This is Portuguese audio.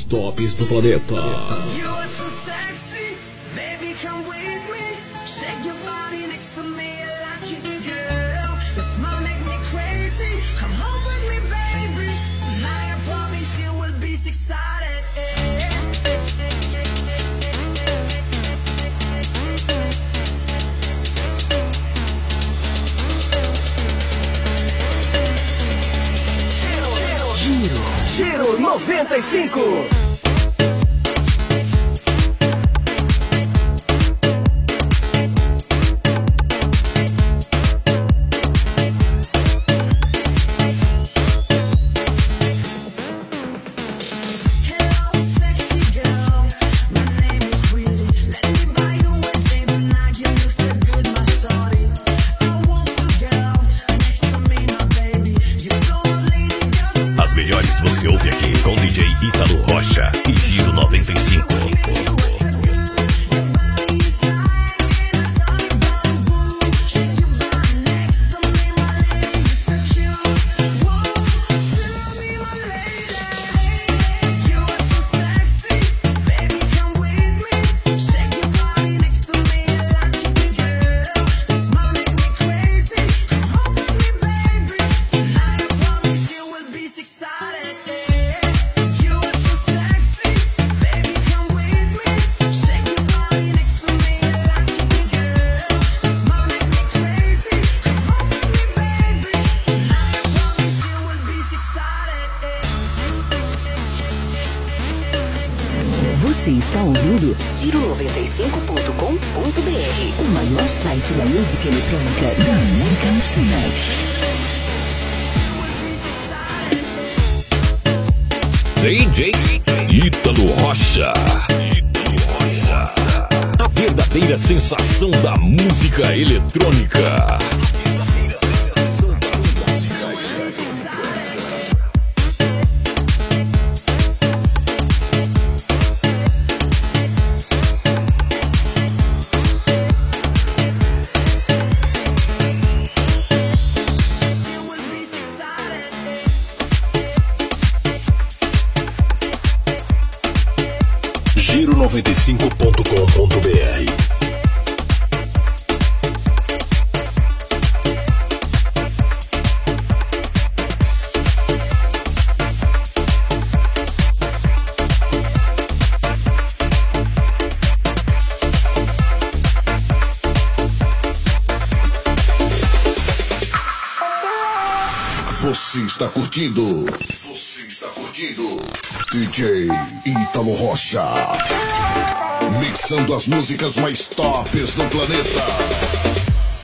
tops do planeta. Giro 95. Você ouve aqui com DJ Ítalo Rocha e Giro 95. Você está ouvindo Giro95.com.br, o maior site da música eletrônica da América Latina. DJ Ítalo Rocha. A verdadeira sensação da música eletrônica. Giro95.com.br. Você está curtindo DJ Ítalo Rocha, mixando as músicas mais tops do planeta.